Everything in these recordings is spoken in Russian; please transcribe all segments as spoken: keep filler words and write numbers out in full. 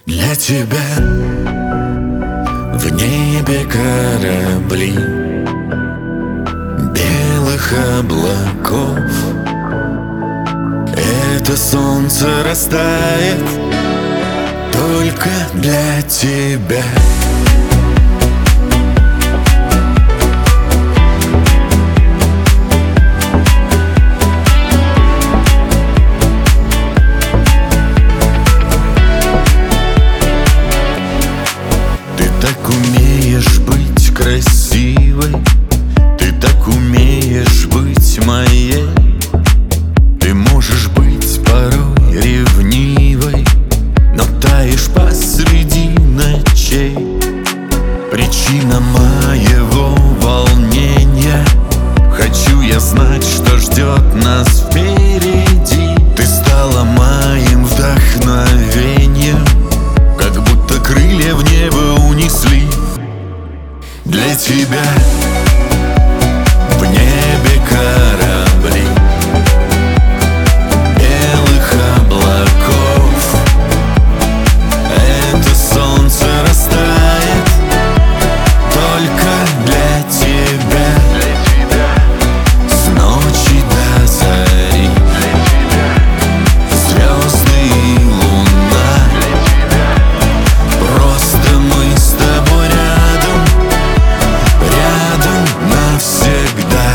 Для тебя в небе корабли белых облаков. Это солнце растает только для тебя. Так умеешь быть красивой, ты так умеешь быть моей. Ты можешь быть порой ревнивой, но таешь посреди ночей. Причина моего волнения: хочу я знать, что ждет нас впереди. Ты стала моим вдохновением, как будто крылья в небо унесли. Для тебя в небе корабли белых облаков. Это солнце растает только для тебя. С ночи до зари звезды и луна. Просто мы с тобой рядом, рядом навсегда.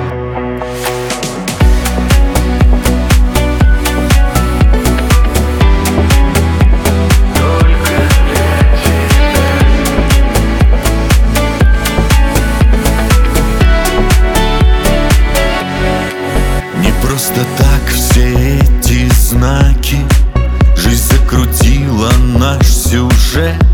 Не просто так все эти знаки, жизнь закрутила наш сюжет.